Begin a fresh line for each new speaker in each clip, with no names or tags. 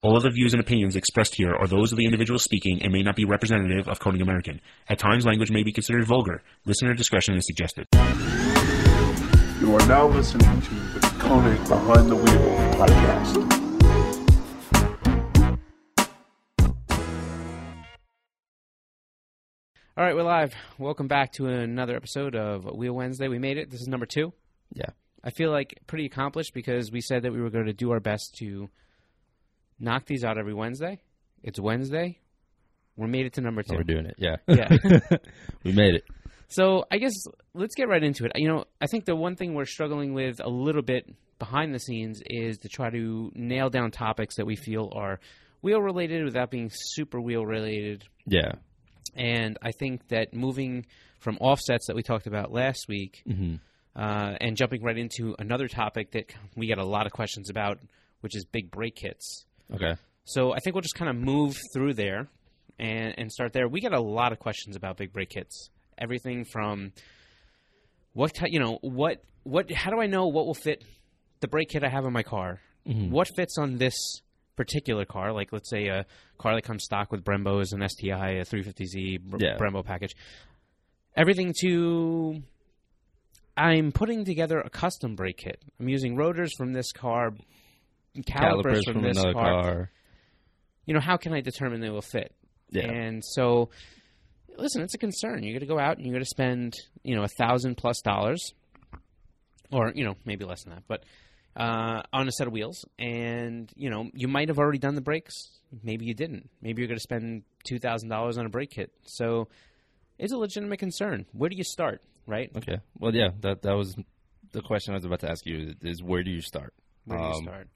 All of the views and opinions expressed here are those of the individual speaking and may not be representative of Coding American. At times, language may be considered vulgar. Listener discretion is suggested.
You are now listening to the Coding Behind the Wheel podcast.
All right, we're live. Welcome back to another episode of Wheel Wednesday. We made it. This is number 2.
Yeah.
I feel like pretty accomplished because we said that we were going to do our best to knock these out every Wednesday. It's Wednesday. We made it to number 2.
We're doing it, yeah.
Yeah.
We made it.
So I guess let's get right into it. You know, I think the one thing we're struggling with a little bit behind the scenes is to try to nail down topics that we feel are wheel-related without being super wheel-related.
Yeah.
And I think that moving from offsets that we talked about last week and jumping right into another topic that we get a lot of questions about, which is big brake kits.
Okay.
So I think we'll just kind of move through there and start there. We get a lot of questions about big brake kits. Everything from how do I know what will fit the brake kit I have in my car? Mm-hmm. What fits on this particular car? Like, let's say a car that comes stock with Brembos, an STI, a 350Z Brembo package. Everything to I'm putting together a custom brake kit. I'm using rotors from this car, calipers from this
another car.
You know, how can I determine they will fit?
Yeah.
And so, listen, it's a concern. You're going to go out and you're going to spend, $1,000+ or, maybe less than that, but on a set of wheels. And, you might have already done the brakes. Maybe you didn't. Maybe you're going to spend $2,000 on a brake kit. So it's a legitimate concern. Where do you start, right?
Okay. Well, yeah, that was the question I was about to ask you is where do you start?
Where do you start?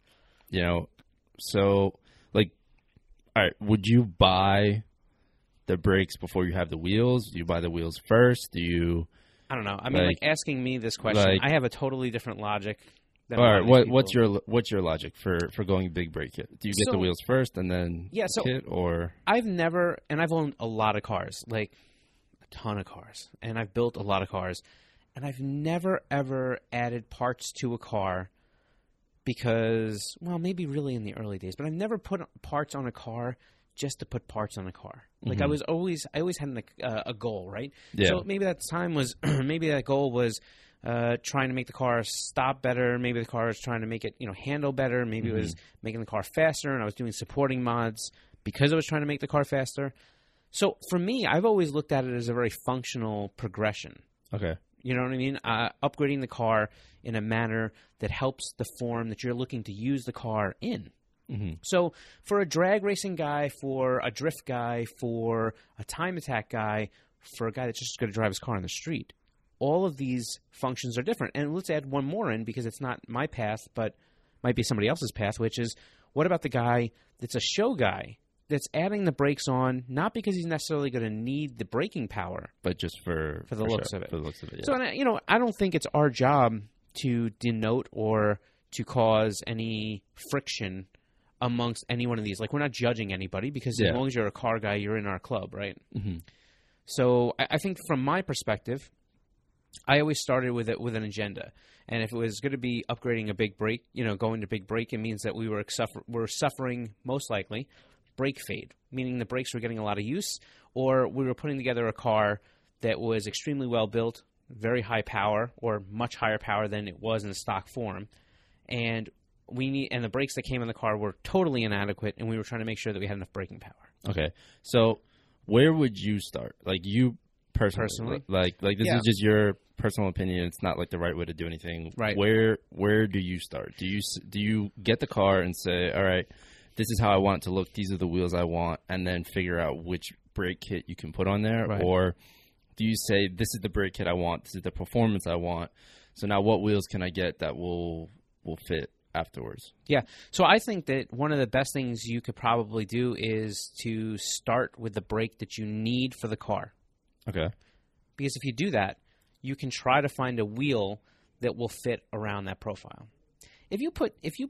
So, like, all right, would you buy the brakes before you have the wheels? Do you buy the wheels first? Do you?
I don't know. I mean, like asking me this question, I have a totally different logic.
All right, what's your logic for going big brake kit? Do you get the wheels first and then the kit, or?
I've owned a lot of cars, like a ton of cars, and I've built a lot of cars, and I've never ever added parts to a car because, well, maybe really in the early days, but I've never put parts on a car just to put parts on a car. Like I always had a goal, right?
Yeah.
So maybe that time was, maybe that goal was trying to make the car stop better. Maybe the car was trying to make it, handle better. Maybe it was making the car faster, and I was doing supporting mods because I was trying to make the car faster. So for me, I've always looked at it as a very functional progression.
Okay.
You know what I mean? Upgrading the car in a manner that helps the form that you're looking to use the car in. Mm-hmm. So for a drag racing guy, for a drift guy, for a time attack guy, for a guy that's just going to drive his car on the street, all of these functions are different. And let's add one more in because it's not my path, but might be somebody else's path, which is what about the guy that's a show guy that's adding the brakes on, not because he's necessarily going to need the braking power,
but just for
the looks of it.
For the looks of it, yeah.
So, I don't think it's our job to denote or to cause any friction amongst any one of these. Like, we're not judging anybody because as long as you're a car guy, you're in our club, right? Mm-hmm. So I think from my perspective, I always started with an agenda. And if it was going to be upgrading a big brake, going to big brake, it means that we're suffering, most likely, brake fade, meaning the brakes were getting a lot of use, or we were putting together a car that was extremely well built, very high power, or much higher power than it was in stock form. And the brakes that came in the car were totally inadequate, and we were trying to make sure that we had enough braking power.
Okay. So where would you start? Like, you personally? Like this is just your personal opinion. It's not like the right way to do anything.
Right.
Where do you start? Do you get the car and say, all right, this is how I want it to look, these are the wheels I want, and then figure out which brake kit you can put on there? Right. Or do you say, this is the brake kit I want, this is the performance I want, so now what wheels can I get that will fit afterwards?
Yeah. So I think that one of the best things you could probably do is to start with the brake that you need for the car.
Okay.
Because if you do that, you can try to find a wheel that will fit around that profile. If you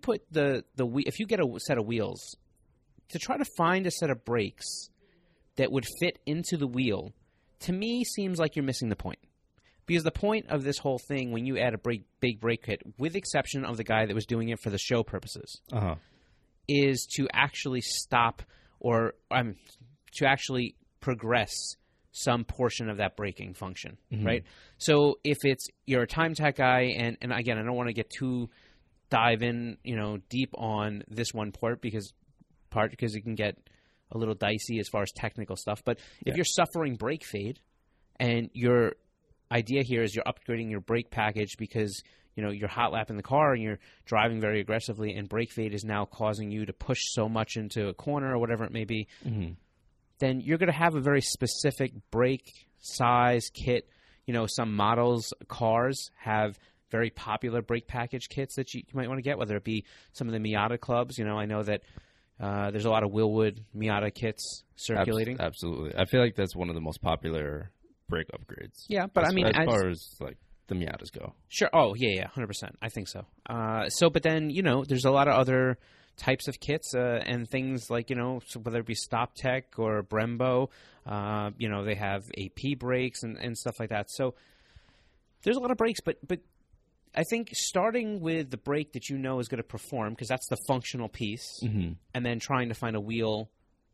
get a set of wheels, to try to find a set of brakes that would fit into the wheel, to me seems like you're missing the point. Because the point of this whole thing, when you add a big brake kit, with the exception of the guy that was doing it for the show purposes, is to actually stop or to actually progress some portion of that braking function, right? So if you're a time tech guy, and again, I don't want to get too dive in, deep on this one part because it can get a little dicey as far as technical stuff. But if you're suffering brake fade, and your idea here is you're upgrading your brake package because you're hot lapping the car and you're driving very aggressively, and brake fade is now causing you to push so much into a corner or whatever it may be, then you're going to have a very specific brake size kit. Some models, cars have very popular brake package kits that you might want to get, whether it be some of the Miata clubs. I know that there's a lot of Willwood Miata kits circulating.
Absolutely. I feel like that's one of the most popular brake upgrades.
Yeah, but
as far as like the Miatas go.
Sure. Oh, yeah, 100%. I think so. But then, there's a lot of other types of kits and things like, so whether it be Stop Tech or Brembo, they have AP brakes and stuff like that. So there's a lot of brakes, but I think starting with the brake that is going to perform, because that's the functional piece, and then trying to find a wheel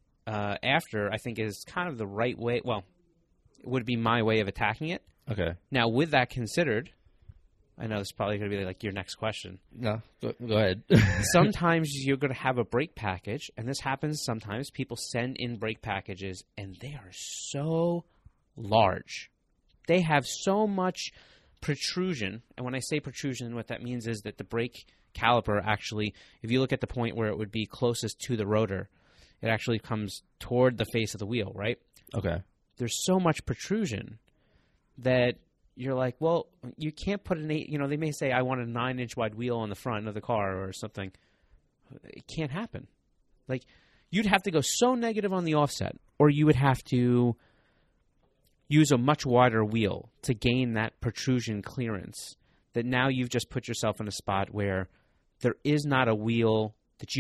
after, I think is kind of the right way. Well, it would be my way of attacking it.
Okay.
Now, with that considered, I know this is probably going to be like your next question.
No, go ahead.
Sometimes you're going to have a brake package, and this happens sometimes. People send in brake packages, and they are so large. They have so much protrusion. And when I say protrusion, what that means is that the brake caliper actually, if you look at the point where it would be closest to the rotor, it actually comes toward the face of the wheel, right?
Okay.
There's so much protrusion that you're like, well, you can't put an 8, they may say I want a 9-inch wide wheel on the front of the car or something. It can't happen. Like, you'd have to go so negative on the offset, or you would have to use a much wider wheel to gain that protrusion clearance, that now you've just put yourself in a spot where there is not a wheel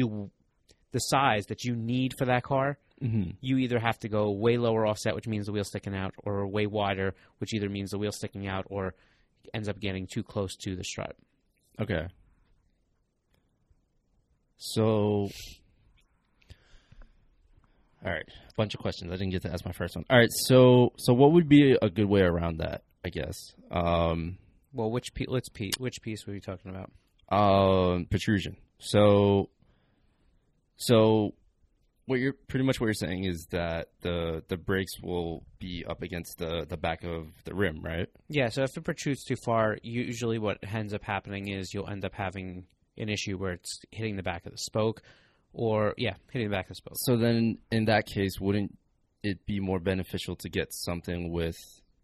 the size that you need for that car. You either have to go way lower offset, which means the wheel's sticking out, or way wider, which either means the wheel's sticking out or ends up getting too close to the strut.
Okay. So, all right, a bunch of questions. I didn't get to ask my first one. All right, so what would be a good way around that, I guess?
Well, which piece were you talking about?
Protrusion. So what you're saying is that the brakes will be up against the back of the rim, right?
Yeah, so if it protrudes too far, usually what ends up happening is you'll end up having an issue where it's hitting the back of the spoke, hitting the back of the spoke.
So then in that case, wouldn't it be more beneficial to get something with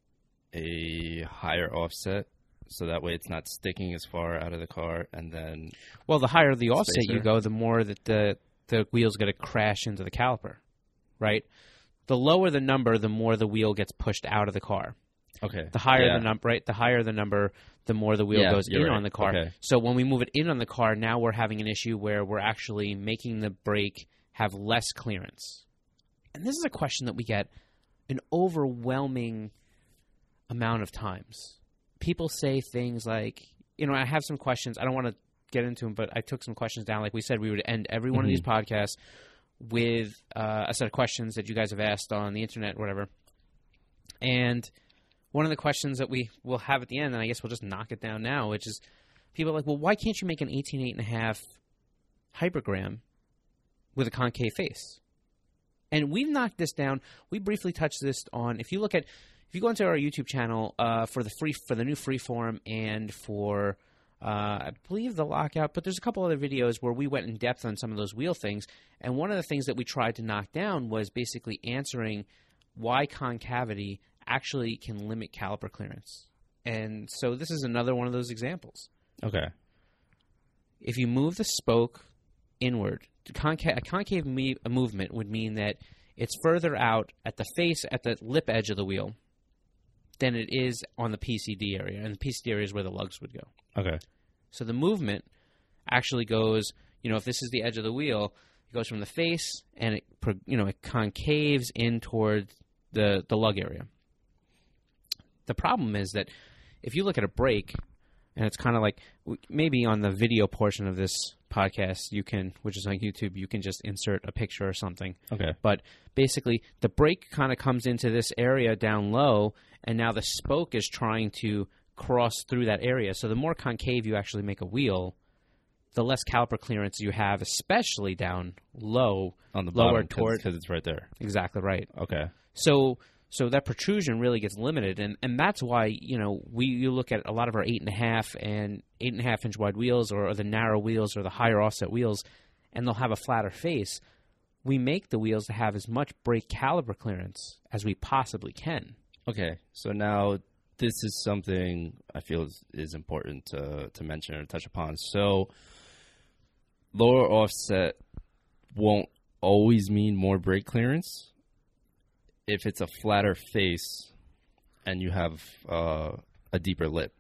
a higher offset, so that way it's not sticking as far out of the car, and then...
Well, the higher the offset you go, the more that the wheel's going to crash into the caliper, right? The lower the number, the more the wheel gets pushed out of the car.
Okay.
The higher the number, right? The higher the number, the more the wheel goes in on the car.
Okay.
So when we move it in on the car, now we're having an issue where we're actually making the brake have less clearance. And this is a question that we get an overwhelming amount of times. People say things like, I have some questions. I don't want to get into them, but I took some questions down. Like we said, we would end every one of these podcasts with a set of questions that you guys have asked on the internet or whatever. And one of the questions that we will have at the end, and I guess we'll just knock it down now, which is people are like, well, why can't you make an 18.5 Hypergram with a concave face? And we've knocked this down. We briefly touched this on, if you go into our YouTube channel for the new Freeform and for I believe the Lockout, but there's a couple other videos where we went in depth on some of those wheel things. And one of the things that we tried to knock down was basically answering why concavity actually can limit caliper clearance. And so this is another one of those examples.
Okay.
If you move the spoke inward, a concave movement would mean that it's further out at the face, at the lip edge of the wheel, than it is on the PCD area. And the PCD area is where the lugs would go.
Okay.
So the movement actually goes, if this is the edge of the wheel, it goes from the face and it concaves in toward the lug area. The problem is that if you look at a brake, And it's kind of like maybe on the video portion of this podcast, which is on YouTube, you can just insert a picture or something.
Okay.
But basically, the brake kind of comes into this area down low, and now the spoke is trying to cross through that area. So the more concave you actually make a wheel, the less caliper clearance you have, especially down low.
On the
lower
bottom,
toward
because it's right there.
Exactly right.
Okay.
So that protrusion really gets limited, and that's why you look at a lot of our 8.5 and 8.5 inch wide wheels, or the narrow wheels, or the higher offset wheels, and they'll have a flatter face. We make the wheels to have as much brake caliper clearance as we possibly can.
Okay, so now this is something I feel is important to mention or touch upon. So lower offset won't always mean more brake clearance. If it's a flatter face and you have a deeper lip.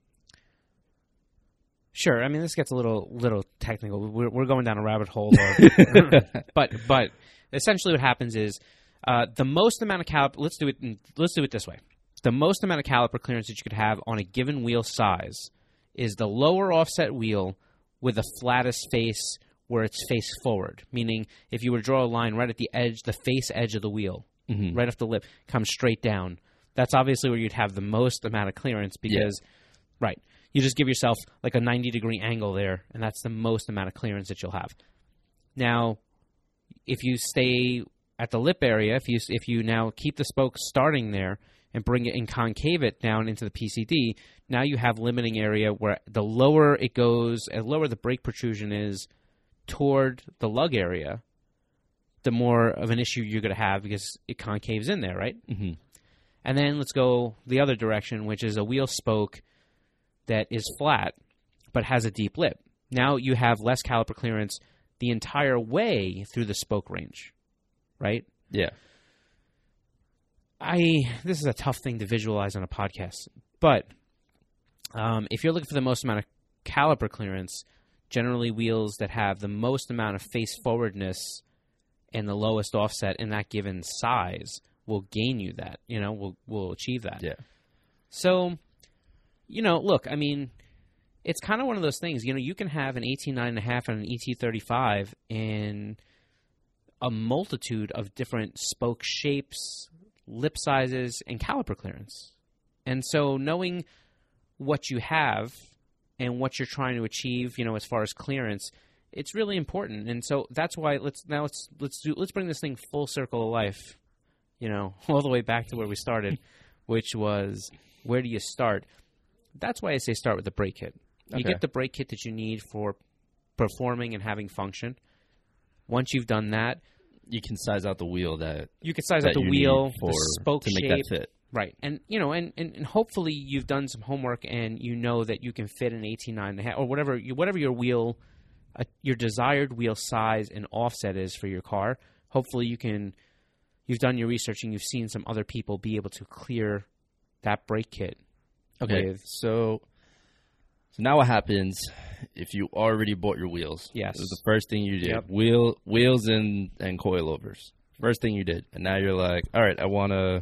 Sure. I mean, this gets a little technical. We're going down a rabbit hole. But essentially what happens is the most amount of caliper – let's do it this way. The most amount of caliper clearance that you could have on a given wheel size is the lower offset wheel with the flattest face where it's face forward, meaning if you were to draw a line right at the edge, the face edge of the wheel, right off the lip, comes straight down. That's obviously where you'd have the most amount of clearance because, right, you just give yourself like a 90-degree angle there, and that's the most amount of clearance that you'll have. Now, if you stay at the lip area, if you now keep the spoke starting there and bring it and concave it down into the PCD, now you have limiting area where the lower it goes, the lower the brake protrusion is toward the lug area, the more of an issue you're going to have because it concaves in there, right?
Mm-hmm.
And then let's go the other direction, which is a wheel spoke that is flat but has a deep lip. Now you have less caliper clearance the entire way through the spoke range, right?
Yeah.
This is a tough thing to visualize on a podcast, but if you're looking for the most amount of caliper clearance, generally wheels that have the most amount of face forwardness and the lowest offset in that given size will gain you that, will achieve that.
Yeah.
So, look, I mean, it's kind of one of those things, you can have an 18.9.5 and an ET35 in a multitude of different spoke shapes, lip sizes, and caliper clearance. And so knowing what you have and what you're trying to achieve, as far as clearance, it's really important. And so that's why let's bring this thing full circle of life, all the way back to where we started, which was, where do you start? That's why I say start with the brake kit. You get the brake kit that you need for performing and having function. Once you've done that,
you can size out the wheel
the wheel, the spoke
to make
shape,
that fit.
Right, and and hopefully you've done some homework and you know that you can fit an 18.9.5 or whatever your wheel, your desired wheel size and offset is for your car. Hopefully you've done your research and you've seen some other people be able to clear that brake kit.
Okay, so now what happens if you already bought your wheels?
Yes,
it was the first thing you did.
Yep.
Wheels and coilovers. First thing you did, and now you're like, all right, I want to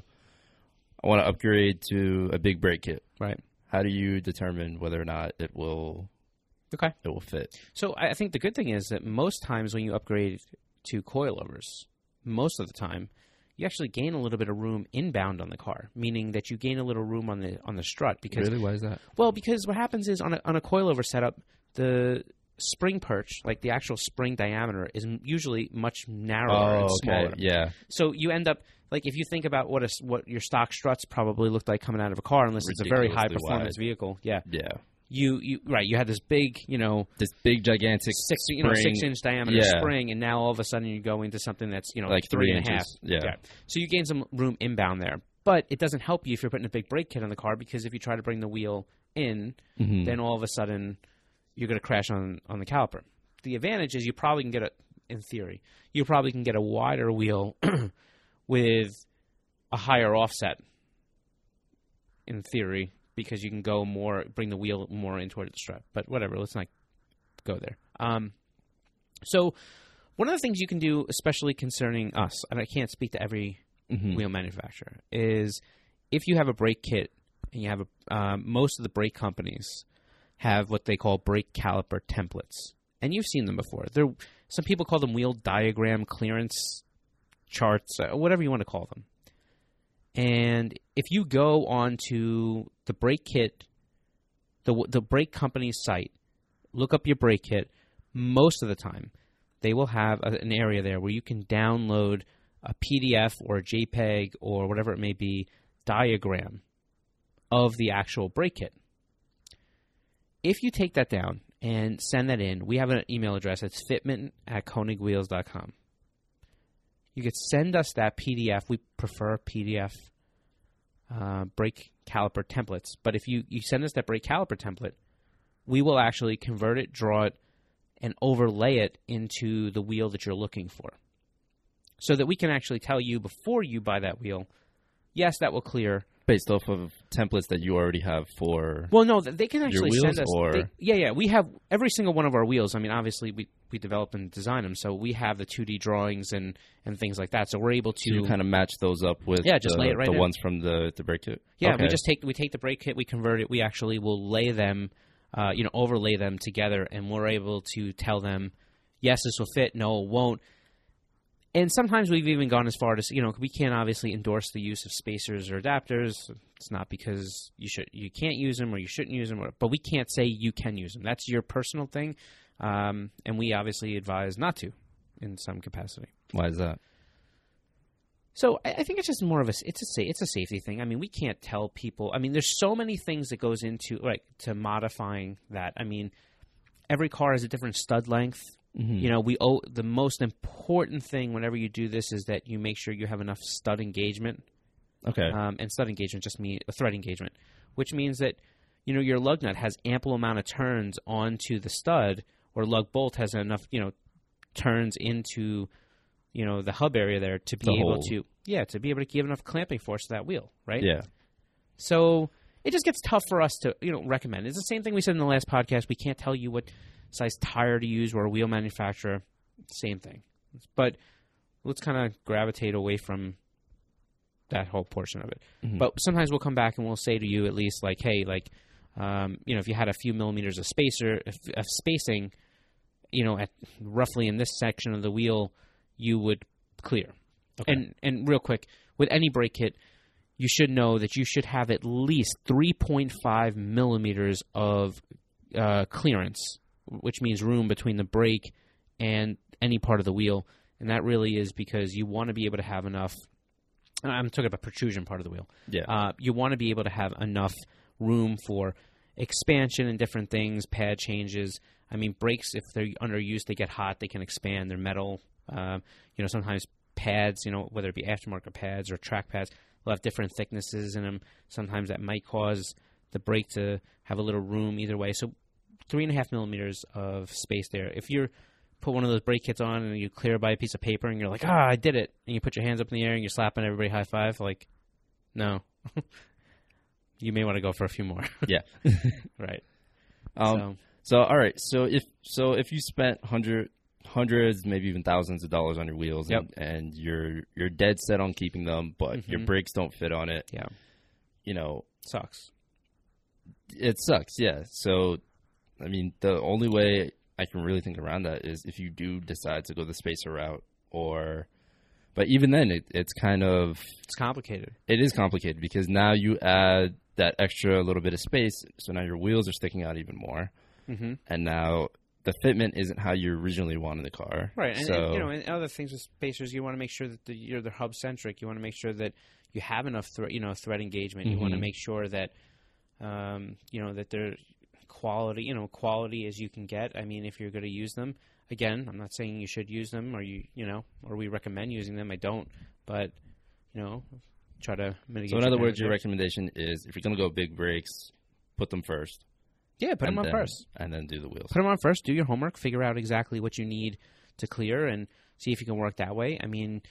upgrade to a big brake kit.
Right.
How do you determine whether or not it will fit?
So I think the good thing is that most times when you upgrade to coilovers, most of the time, you actually gain a little bit of room inbound on the car, meaning that you gain a little room on the strut. Because,
really? Why is that?
Well, because what happens is on a coilover setup, the spring perch, like the actual spring diameter, is usually much narrower and smaller.
Yeah.
So you end up, like, if you think about what your stock struts probably looked like coming out of a car, unless it's a very high performance vehicle. Yeah.
Yeah.
You had this big,
this big gigantic
6-inch diameter spring, and now all of a sudden you go into something that's like 3.5.
Yeah.
So you gain some room inbound there, but it doesn't help you if you're putting a big brake kit on the car, because if you try to bring the wheel in, then all of a sudden you're going to crash on the caliper. The advantage is you probably can get a wider wheel with a higher offset, in theory, because you can bring the wheel more in toward the strut. But whatever, let's not go there. So one of the things you can do, especially concerning us, and I can't speak to every wheel manufacturer, is if you have a brake kit and you have most of the brake companies have what they call brake caliper templates. And you've seen them before. Some people call them wheel diagram clearance charts, whatever you want to call them. And if you go onto the brake kit, the brake company's site, look up your brake kit, most of the time they will have an area there where you can download a PDF or a JPEG or whatever it may be diagram of the actual brake kit. If you take that down and send that in, we have an email address. It's fitment@koenigwheels.com. You could send us that PDF. We prefer PDF brake caliper templates. But if you send us that brake caliper template, we will actually convert it, draw it, and overlay it into the wheel that you're looking for. So that we can actually tell you before you buy that wheel, yes, that will clear.
Based off of templates that you already have for
Well, no, they can actually
your wheels,
send us.
or
We have every single one of our wheels. I mean, obviously, we develop and design them, so we have the 2D drawings and things like that. So we're able to
so you kind of match those up with
just lay it right
the
in.
ones from the brake kit.
Yeah,
okay.
we take the brake kit, we convert it, we actually will lay them, overlay them together, and we're able to tell them, yes, this will fit, no, it won't. And sometimes we've even gone as far as, we can't obviously endorse the use of spacers or adapters. It's not because you can't use them or you shouldn't use them, but we can't say you can use them. That's your personal thing, and we obviously advise not to in some capacity.
Why is that?
So I think it's just more of it's a safety thing. I mean, we can't tell people. I mean, there's so many things that goes into to modifying that. I mean, every car has a different stud length. Mm-hmm. The most important thing whenever you do this is that you make sure you have enough stud engagement.
Okay.
And stud engagement just means a thread engagement, which means that your lug nut has ample amount of turns onto the stud, or lug bolt has enough turns into the hub area there to be able to give enough clamping force to that wheel, right?
Yeah.
So it just gets tough for us to recommend. It's the same thing we said in the last podcast. We can't tell you what size tire to use. We're a wheel manufacturer. Same thing. But let's kind of gravitate away from that whole portion of it. Mm-hmm. But sometimes we'll come back and we'll say to you at least hey, if you had a few millimeters of spacing, at roughly in this section of the wheel, you would clear. Okay. And real quick, with any brake kit, you should know that you should have at least 3.5 millimeters of clearance, which means room between the brake and any part of the wheel. And that really is because you want to be able to have enough. I'm talking about protrusion part of the wheel.
Yeah.
You want to be able to have enough room for expansion and different things, pad changes. I mean, brakes, if they're underused, they get hot, they can expand. They're metal. Sometimes pads, whether it be aftermarket pads or track pads, they'll have different thicknesses in them. Sometimes that might cause the brake to have a little room either way. So 3.5 millimeters of space there. If you put one of those brake kits on and you clear by a piece of paper and you're like, I did it, and you put your hands up in the air and you're slapping everybody high five, no. You may want to go for a few more.
Yeah.
Right.
So all right. So if you spent hundreds, maybe even thousands of dollars on your wheels,
yep,
and you're dead set on keeping them, but mm-hmm, your brakes don't fit on it.
Yeah. Sucks.
It sucks. Yeah. So, I mean, the only way I can really think around that is if you do decide to go the spacer route, but even then, it's
complicated.
It is complicated because now you add that extra little bit of space, so now your wheels are sticking out even more, mm-hmm, and now the fitment isn't how you originally wanted the car.
Right, and and other things with spacers, you want to make sure that you're hub centric. You want to make sure that you have enough thread engagement. Mm-hmm. You want to make sure that that they're quality as you can get. I mean, if you're going to use them, again, I'm not saying you should use them or we recommend using them. I don't, but try to mitigate.
So in other words, your recommendation is if you're going to go big brakes, put them first.
Yeah, put them on first.
And then do the wheels.
Put them on first, do your homework, figure out exactly what you need to clear, and see if you can work that way. I mean,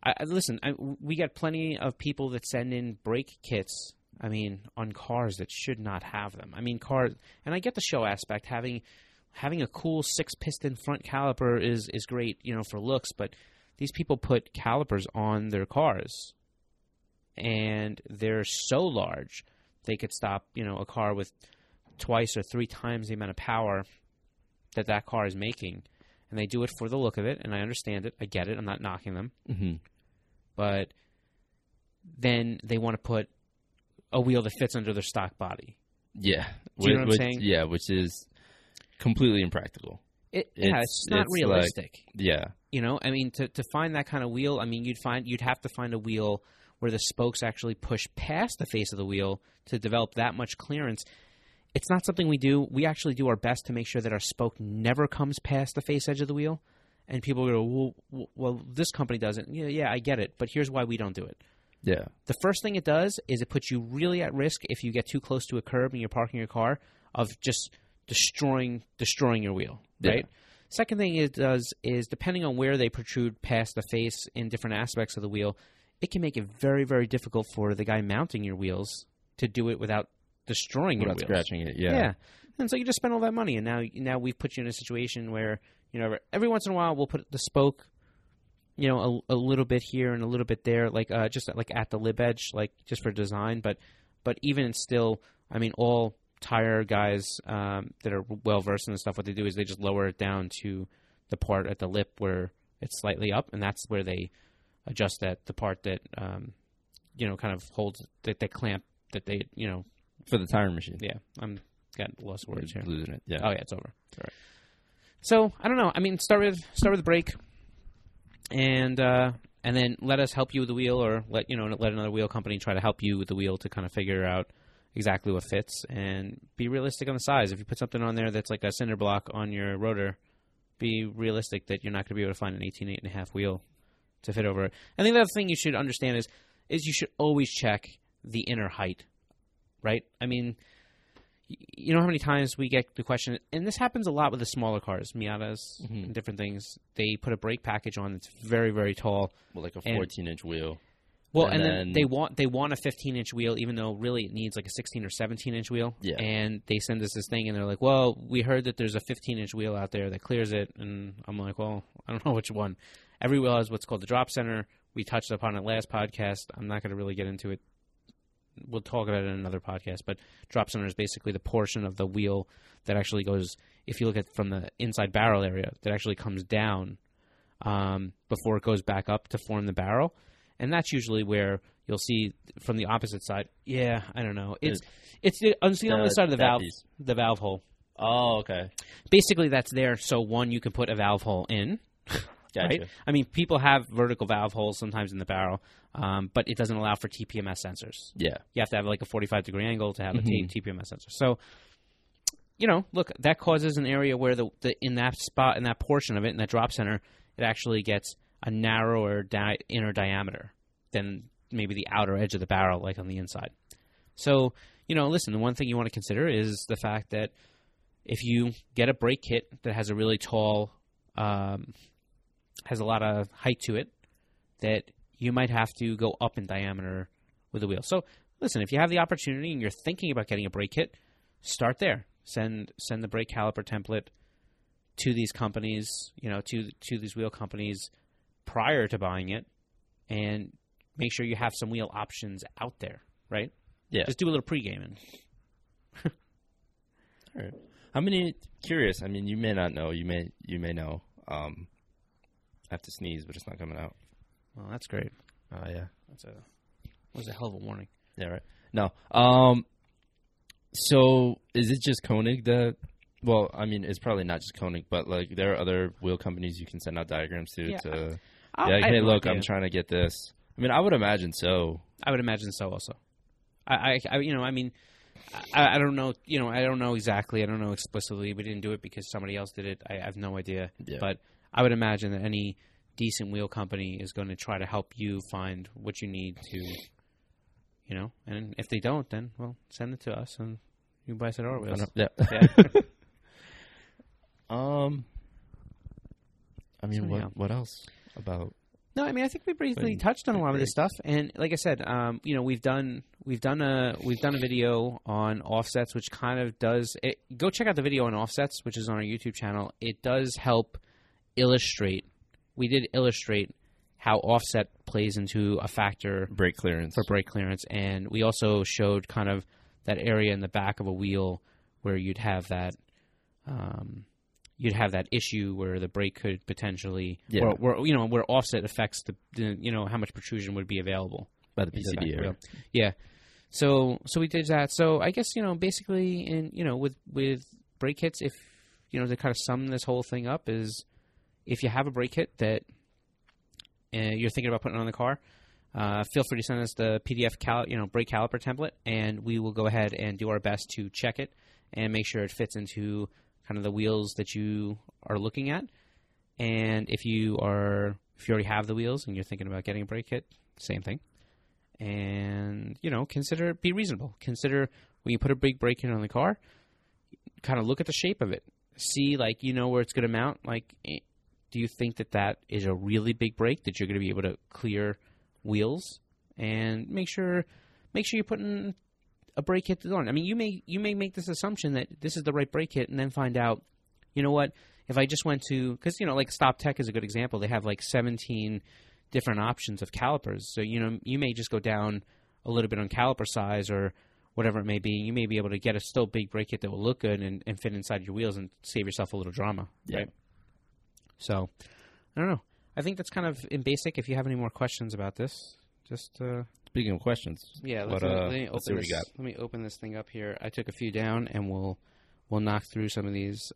we get plenty of people that send in brake kits, on cars that should not have them. Cars, and I get the show aspect. Having a cool 6-piston front caliper is great, for looks, but these people put calipers on their cars, and they're so large, they could stop, a car with twice or 3 times the amount of power that car is making, and they do it for the look of it, and I understand it. I get it. I'm not knocking them.
Mm-hmm.
But then they want to put a wheel that fits under their stock body.
Yeah.
Do you know what I'm saying?
Yeah, which is completely impractical.
It's not realistic.
Yeah.
You know, I mean, to find that kind of wheel, I mean, you'd have to find a wheel where the spokes actually push past the face of the wheel to develop that much clearance. It's not something we do. We actually do our best to make sure that our spoke never comes past the face edge of the wheel. And people go, well, this company doesn't. Yeah, I get it, but here's why we don't do it.
Yeah.
The first thing it does is it puts you really at risk if you get too close to a curb and you're parking your car of just destroying your wheel, right?
Yeah.
Second thing it does is depending on where they protrude past the face in different aspects of the wheel, it can make it very, very difficult for the guy mounting your wheels to do it without destroying your wheels.
Without scratching it, yeah.
Yeah. And so you just spend all that money, and now we've put you in a situation where, you know, every once in a while we'll put the spoke, you know, a little bit here and a little bit there, like just like at the lip edge, like just for design. But even still, I mean, all tire guys that are well versed in this stuff, what they do is they just lower it down to the part at the lip where it's slightly up, and that's where they adjust the part that you know, kind of holds that they clamp that they, you know,
for the tire machine.
Yeah, I'm got lost words here.
Losing it. Yeah.
Oh yeah, it's over.
It's all right.
So I don't know. I mean, start with the brake, and then let us help you with the wheel, or let another wheel company try to help you with the wheel to kind of figure out exactly what fits, and be realistic on the size. If you put something on there that's like a cinder block on your rotor, be realistic that you're not going to be able to find an 18.5 wheel to fit over it. I think the other thing you should understand is you should always check the inner height, right? I mean, you know how many times we get the question, and this happens a lot with the smaller cars, Miatas and different things. They put a brake package on that's very, very tall.
Well, like a 14-inch wheel.
Well, and then they want a 15-inch wheel, even though really it needs like a 16 or 17-inch wheel.
Yeah.
And they send us this thing, and they're like, well, we heard that there's a 15-inch wheel out there that clears it. And I'm like, well, I don't know which one. Every wheel has what's called the drop center. We touched upon it last podcast. I'm not going to really get into it. We'll talk about it in another podcast. But drop center is basically the portion of the wheel that actually goes, if you look at from the inside barrel area, that actually comes down before it goes back up to form the barrel. And that's usually where you'll see from the opposite side. Yeah, I don't know. It's the on the other side of the valve hole.
Oh, okay.
Basically, that's there so one, you can put a valve hole in.
Gotcha.
Right? I mean, people have vertical valve holes sometimes in the barrel, but it doesn't allow for TPMS sensors.
Yeah.
You have to have like a 45-degree angle to have a TPMS sensor. So, you know, look, that causes an area where in that spot, in that portion of it, in that drop center, it actually gets a narrower inner diameter than maybe the outer edge of the barrel, like on the inside. So, you know, listen, the one thing you want to consider is the fact that if you get a brake kit that has a really tall, has a lot of height to it, that you might have to go up in diameter with the wheel. So, listen, if you have the opportunity and you're thinking about getting a brake kit, start there. Send the brake caliper template to these companies, you know, to these wheel companies prior to buying it, and make sure you have some wheel options out there, right?
Yeah.
Just do a little pre-gaming.
All right. How many? Curious. I mean, you may not know. You may know. I have to sneeze, but it's not coming out.
Well, that's great.
Yeah.
That was a hell of a warning.
Yeah. Right. No. So is it just Koenig that? Well, I mean, it's probably not just Koenig, but like there are other wheel companies you can send out diagrams to.
Yeah.
Hey, look, I'm trying to get this. I mean, I would imagine so.
I would imagine so also. I you know, I mean, I don't know, you know, I don't know exactly. I don't know explicitly. We didn't do it because somebody else did it. I have no idea.
Yeah.
But I would imagine that any decent wheel company is going to try to help you find what you need to, you know, and if they don't, then, well, send it to us and you buy us at our wheels.
Yeah.
Yeah.
I mean, what else about?
No, I mean, I think we briefly touched on a lot of this stuff, and like I said, you know, we've done a video on offsets, which kind of does it. Go check out the video on offsets, which is on our YouTube channel. It does help illustrate. We did illustrate how offset plays into a factor
Brake clearance.
For brake clearance, and we also showed kind of that area in the back of a wheel where you'd have that issue where the brake could potentially, where offset affects the how much protrusion would be available
by the PCD.
Yeah. So we did that. So I guess basically with brake kits, if to kind of sum this whole thing up is if you have a brake kit that you're thinking about putting on the car, feel free to send us the PDF brake caliper template, and we will go ahead and do our best to check it and make sure it fits into kind of the wheels that you are looking at. And if you already have the wheels and you're thinking about getting a brake kit, same thing. And be reasonable. Consider when you put a big brake kit on the car, kind of look at the shape of it. See, where it's going to mount. Do you think that is a really big brake that you're going to be able to clear wheels? And make sure you're putting a brake kit on. I mean, you may make this assumption that this is the right brake kit, and then find out, what? If I just went to, because Stop Tech is a good example. They have 17 different options of calipers. So you may just go down a little bit on caliper size or whatever it may be. You may be able to get a still big brake kit that will look good and fit inside your wheels and save yourself a little drama.
Yeah.
Right? So, I don't know. I think that's kind of in basic. If you have any more questions about this, just...
Speaking of questions.
Yeah, let's see what we got. Let me open this thing up here. I took a few down, and we'll knock through some of these.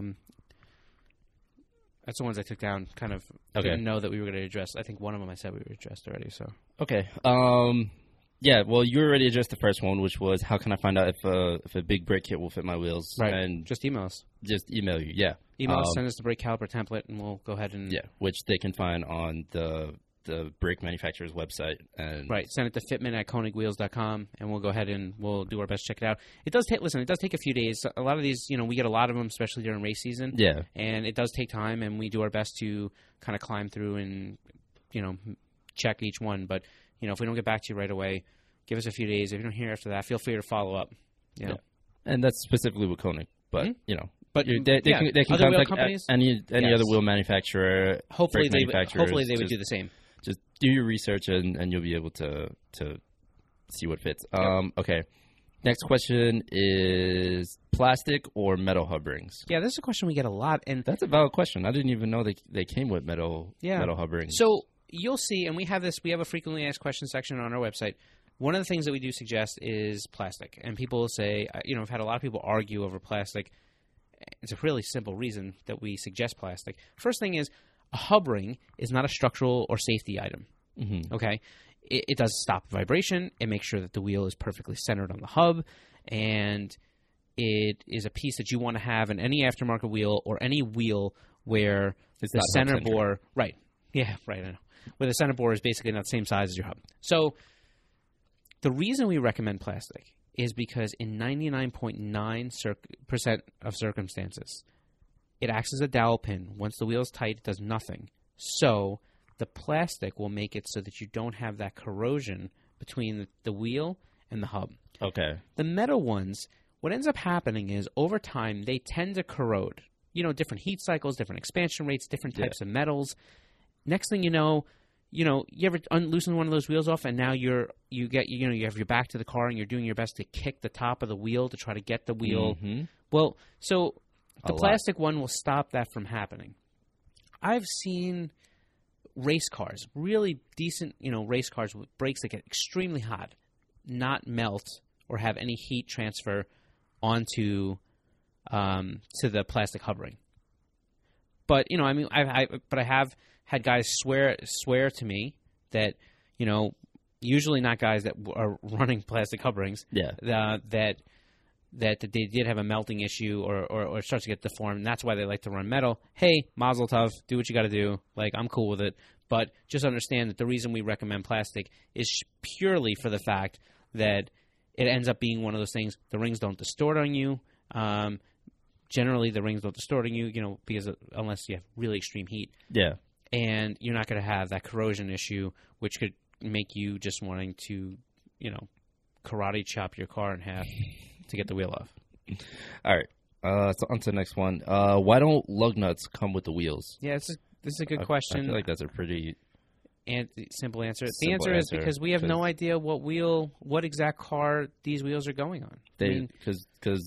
That's the ones I took down. Kind of didn't know that we were going to address. I think one of them I said we were addressed already. So
okay. Yeah. Well, you already addressed the first one, which was how can I find out if a big brake kit will fit my wheels?
Right.
And
just email us.
Just email you. Yeah.
Email us. Send us the brake caliper template, and we'll go ahead and
which they can find on the brake manufacturer's website. And
right. Send it to fitment@koenigwheels.com, and we'll go ahead and we'll do our best to check it out. It does take a few days. A lot of these, we get a lot of them, especially during race season.
Yeah.
And it does take time, and we do our best to kind of climb through and, check each one. But, if we don't get back to you right away, give us a few days. If you don't hear after that, feel free to follow up.
Yeah. And that's specifically with Koenig. But,
But
they can contact any other wheel manufacturer.
Hopefully they would do the same.
Just do your research and you'll be able to see what fits. Okay. Next question is plastic or metal hub rings?
Yeah, this is a question we get a lot, and
that's a valid question. I didn't even know they came with metal hub rings.
So you'll see, and we have a frequently asked questions section on our website. One of the things that we do suggest is plastic, and people say, I've had a lot of people argue over plastic. It's a really simple reason that we suggest plastic. First thing is, a hub ring is not a structural or safety item.
Mm-hmm.
Okay? It does stop vibration. It makes sure that the wheel is perfectly centered on the hub. And it is a piece that you want to have in any aftermarket wheel or any wheel where the center bore... Right. Yeah, right, I know. Where the center bore is basically not the same size as your hub. So the reason we recommend plastic is because in 99.9% of circumstances, it acts as a dowel pin. Once the wheel is tight, it does nothing. So the plastic will make it so that you don't have that corrosion between the wheel and the hub.
Okay.
The metal ones, what ends up happening is over time, they tend to corrode. Different heat cycles, different expansion rates, different types of metals. Next thing you know, you ever loosen one of those wheels off, and now you have your back to the car, and you're doing your best to kick the top of the wheel to try to get the wheel.
Mm-hmm.
Well, so the plastic one will stop that from happening. I've seen race cars, really decent, race cars with brakes that get extremely hot, not melt or have any heat transfer onto to the plastic hub ring. But I have had guys swear to me that usually not guys that are running plastic hub rings.
Yeah.
That they did have a melting issue or it starts to get deformed, and that's why they like to run metal. Hey, mazel tov, do what you got to do. I'm cool with it. But just understand that the reason we recommend plastic is purely for the fact that it ends up being one of those things. The rings don't distort on you. Generally, the rings don't distort on you, because unless you have really extreme heat.
Yeah.
And you're not going to have that corrosion issue, which could make you just wanting to, karate chop your car in half to get the wheel off.
All right. So on to the next one. Why don't lug nuts come with the wheels?
Yeah, this is a good question.
I feel like that's a pretty
simple answer. The answer is because we have no idea what exact car these wheels are going on.
Because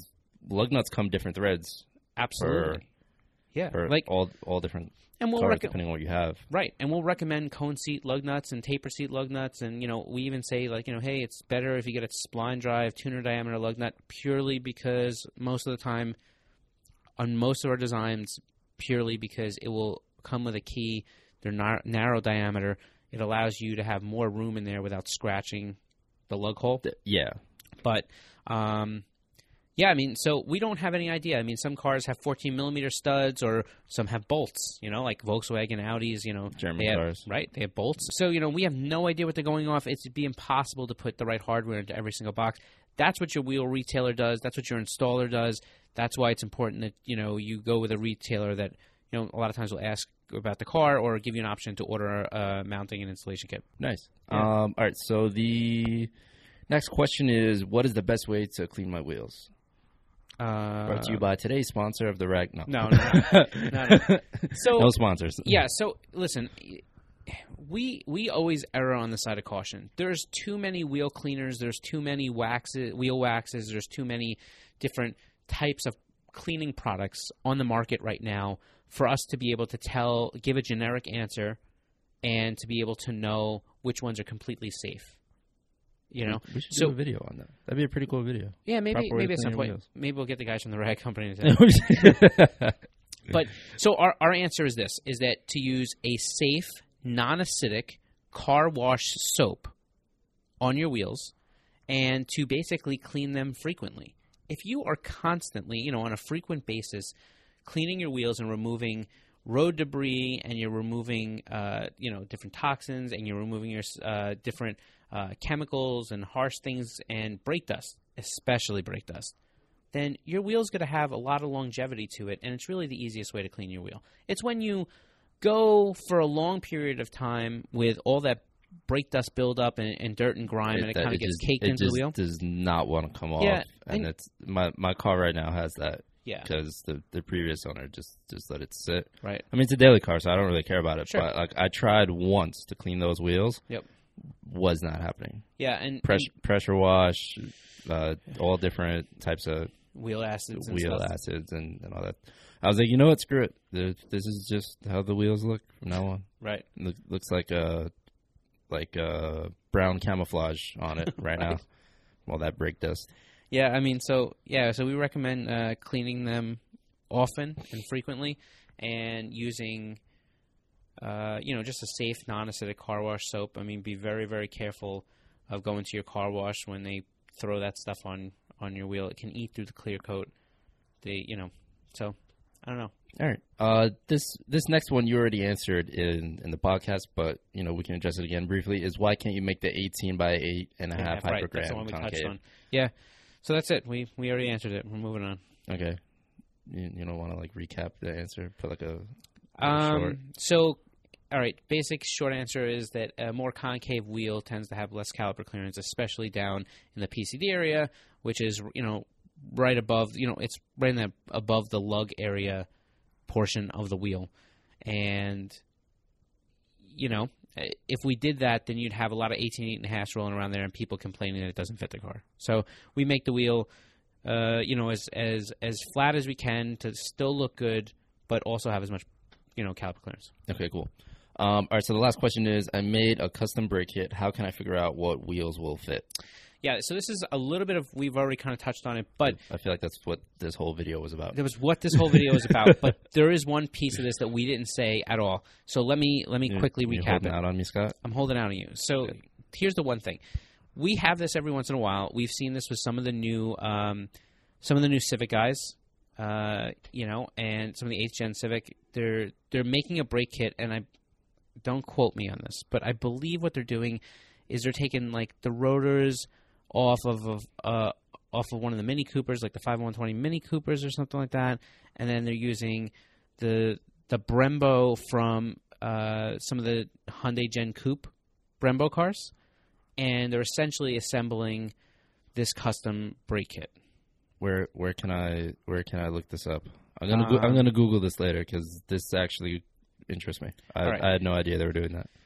lug nuts come different threads.
Absolutely.
For
like
all different
and we'll
cars, depending on what you have.
Right, and we'll recommend cone seat lug nuts and taper seat lug nuts, and we even say hey, it's better if you get a spline drive tuner diameter lug nut, purely because most of the time on most of our designs, purely because it will come with a key. They're narrow diameter. It allows you to have more room in there without scratching the lug hole. But so we don't have any idea. I mean, some cars have 14-millimeter studs, or some have bolts, like Volkswagen, Audis,
German cars.
Right? They have bolts. So, we have no idea what they're going off. It'd be impossible to put the right hardware into every single box. That's what your wheel retailer does. That's what your installer does. That's why it's important that, you go with a retailer that, a lot of times will ask about the car or give you an option to order a mounting and installation kit.
Nice. Yeah. All right, so the next question is, what is the best way to clean my wheels? Brought to you by today's sponsor of the Rag.
No.
So, no sponsors.
Yeah. So listen, we always err on the side of caution. There's too many wheel cleaners. There's too many wheel waxes. There's too many different types of cleaning products on the market right now for us to be able to give a generic answer, and to be able to know which ones are completely safe. We should do a video on that. That'd be a pretty cool video. Yeah, maybe at some point. Maybe we'll get the guys from the Rag Company to But so our answer is this: is that to use a safe, non-acidic car wash soap on your wheels, and to basically clean them frequently. If you are constantly, on a frequent basis, cleaning your wheels and removing road debris, and you're removing, different toxins, and you're removing your different chemicals and harsh things and brake dust, especially brake dust, then your wheel's going to have a lot of longevity to it, and it's really the easiest way to clean your wheel. It's when you go for a long period of time with all that brake dust buildup and dirt and grime, and it kind of gets caked into the wheel.
It does not want to come off, and it's my car right now has that.
Yeah,
because the previous owner just let it sit.
Right.
I mean, it's a daily car, so I don't really care about it.
Sure.
But I tried once to clean those wheels.
Yep.
Was not happening.
Yeah, and
pressure wash, all different types of
wheel acids,
and all that. I was like, you know what? Screw it. This is just how the wheels look from now on.
Right.
Looks like a brown camouflage on it right now. All that brake dust.
Yeah, I mean, so we recommend cleaning them often and frequently, and using, just a safe, non-acidic car wash soap. I mean, be very, very careful of going to your car wash when they throw that stuff on your wheel. It can eat through the clear coat. So I don't know.
All right. This next one you already answered in the podcast, but we can address it again briefly. Is why can't you make the 18 by 8.5 hypergram
right. That's the one we
concave?
Touched on. Yeah. So that's it. We already answered it. We're moving on.
Okay. You don't want to recap the answer? Put a short.
So, all right. Basic short answer is that a more concave wheel tends to have less caliper clearance, especially down in the PCD area, which is right above. It's right in above the lug area portion of the wheel, and if we did that, then you'd have a lot of 18.5s rolling around there and people complaining that it doesn't fit the car. So we make the wheel, as flat as we can to still look good, but also have as much, caliper clearance.
Okay, cool. All right, so the last question is, I made a custom brake kit. How can I figure out what wheels will fit?
Yeah, so this is a little bit of, we've already kind of touched on it, but
I feel like that's what this whole video was about.
That was what this whole video was about, but there is one piece of this that we didn't say at all. So let me quickly recap it.
You're holding out on me, Scott?
I'm holding out on you. So here's the one thing. We have this every once in a while. We've seen this with some of the new Civic guys, and some of the 8th Gen Civic. They're making a brake kit, and don't quote me on this, but I believe what they're doing is they're taking the rotors off of one of the Mini Coopers, like the 5120 Mini Coopers or something like that, and then they're using the Brembo from some of the Hyundai Gen Coupe Brembo cars, and they're essentially assembling this custom brake kit.
Where can I look this up? I'm gonna Google this later because this actually interests me. I had no idea they were doing that.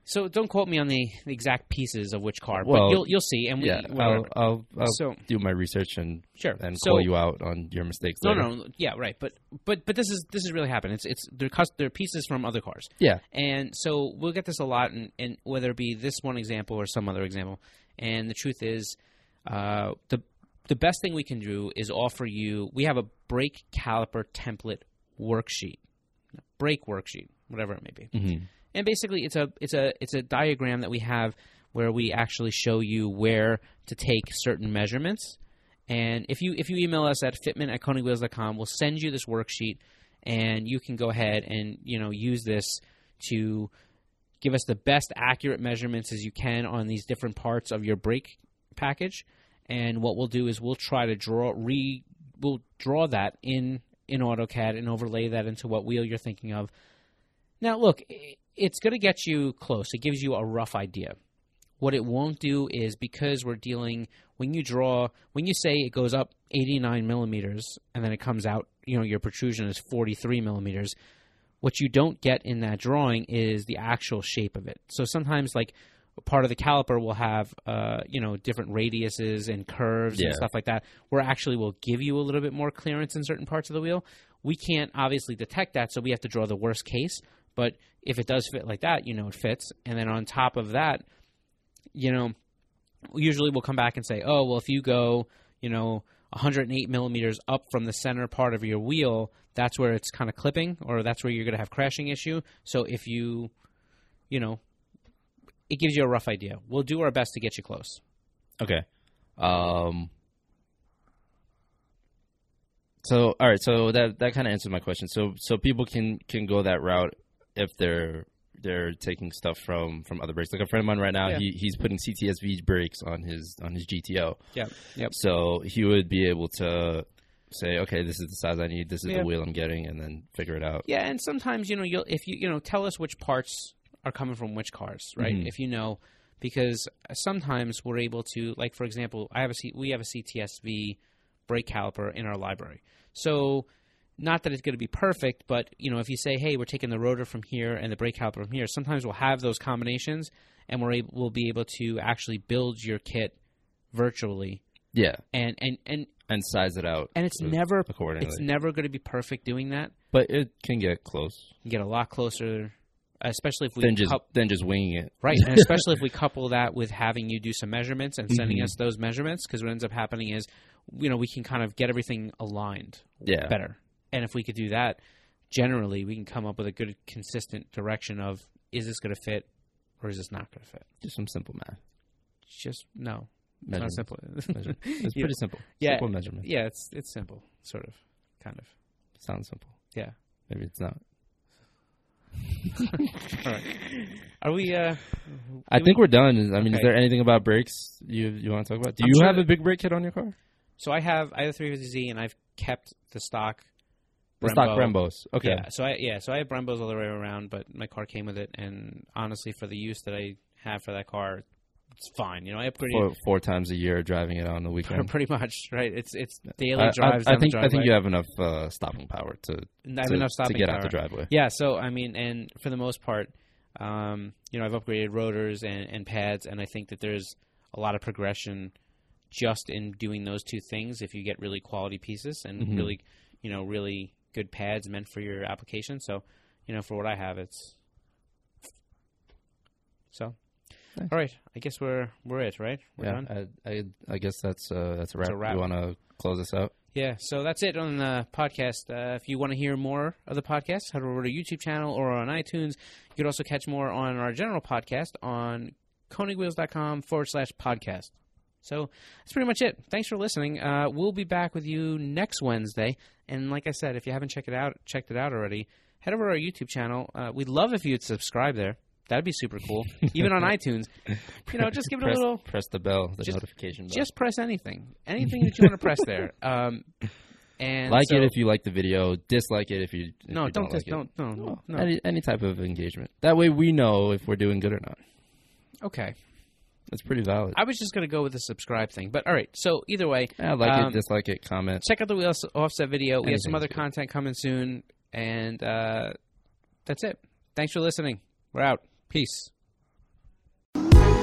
So don't quote me on the exact pieces of which car, but you'll see. And
I'll do my research and call you out on your mistakes.
No, yeah, right. But this is really happening. They're pieces from other cars.
Yeah,
and so we'll get this a lot, and whether it be this one example or some other example. And the truth is, the best thing we can do is offer you. We have a brake caliper template worksheet, brake worksheet, whatever it may be.
Mm-hmm.
And basically, it's a diagram that we have where we actually show you where to take certain measurements. And if you email us at fitment@konigwheels.com, we'll send you this worksheet, and you can go ahead and use this to give us the best accurate measurements as you can on these different parts of your brake package. And what we'll do is we'll try to draw that in AutoCAD and overlay that into what wheel you're thinking of. Now, look. It's going to get you close. It gives you a rough idea. What it won't do is, because we're dealing, when you say it goes up 89 millimeters and then it comes out, your protrusion is 43 millimeters, what you don't get in that drawing is the actual shape of it. So sometimes, like, part of the caliper will have, different radiuses and curves and stuff like that, where actually we'll give you a little bit more clearance in certain parts of the wheel. We can't obviously detect that, so we have to draw the worst case. But if it does fit like that, it fits. And then on top of that, usually we'll come back and say, oh, well, if you go, 108 millimeters up from the center part of your wheel, that's where it's kind of clipping, or that's where you're going to have crashing issue. So if you, it gives you a rough idea. We'll do our best to get you close.
Okay. So, all right. So that kind of answers my question. So people can go that route if they're taking stuff from other brakes. Like a friend of mine right now, he's putting CTSV brakes on his GTO.
Yep.
So he would be able to say, okay, this is the size I need, this is the wheel I'm getting, and then figure it out.
Yeah, and sometimes if you tell us which parts are coming from which cars, right? Mm-hmm. If because sometimes we're able to, like, for example, we have a CTSV brake caliper in our library. So, not that it's going to be perfect, but, if you say, hey, we're taking the rotor from here and the brake caliper from here, sometimes we'll have those combinations, and we'll be able to actually build your kit virtually.
Yeah.
And
size it out.
And it's never
accordingly.
It's never going to be perfect doing that.
But it can get close.
You get a lot closer, especially if we
then just winging it.
Right, and especially if we couple that with having you do some measurements and sending us those measurements, because what ends up happening is, we can kind of get everything aligned better. And if we could do that, generally, we can come up with a good, consistent direction of, is this going to fit or is this not going to fit?
Just some simple math.
No. It's not simple.
It's pretty simple.
Yeah.
Simple measurement.
Yeah, it's simple, sort of, kind of.
Sounds simple.
Yeah.
Maybe it's not.
All right. Are we...
I think we're done. Is there anything about brakes you want to talk about? Do you have a big brake kit on your car?
So I have a 350Z, and I've kept the stock
Brembo. Stock Brembos. Okay.
Yeah, so I have Brembos all the way around, but my car came with it, and honestly, for the use that I have for that car, it's fine. I upgraded
four times a year driving it on the weekend.
Pretty much, right? It's daily drives. I
think you have enough stopping power to get out the driveway.
Yeah. So and for the most part, I've upgraded rotors and pads, and I think that there's a lot of progression just in doing those two things. If you get really quality pieces and really good pads meant for your application. So, for what I have, it's so. Nice. All right, I guess we're it, right? We're done.
I guess that's a wrap. You want to close this out?
Yeah, so that's it on the podcast. If you want to hear more of the podcast, head over to YouTube channel or on iTunes. You can also catch more on our general podcast on konigwheels.com/podcast. So that's pretty much it. Thanks for listening. We'll be back with you next Wednesday. And like I said, if you haven't checked it out already, head over to our YouTube channel. We'd love if you'd subscribe there. That'd be super cool. Even on iTunes. Just give it a little...
Press the bell, notification bell.
Just press anything. Anything that you want to press there. And
it if you like the video. Dislike it if you
don't like it. No.
Any type of engagement. That way we know if we're doing good or not.
Okay.
That's pretty valid.
I was just going to go with the subscribe thing. But all right. So either way.
Like it, dislike it, comment.
Check out the Wheel Offset video. We have some other content coming soon. And that's it. Thanks for listening. We're out. Peace.
you.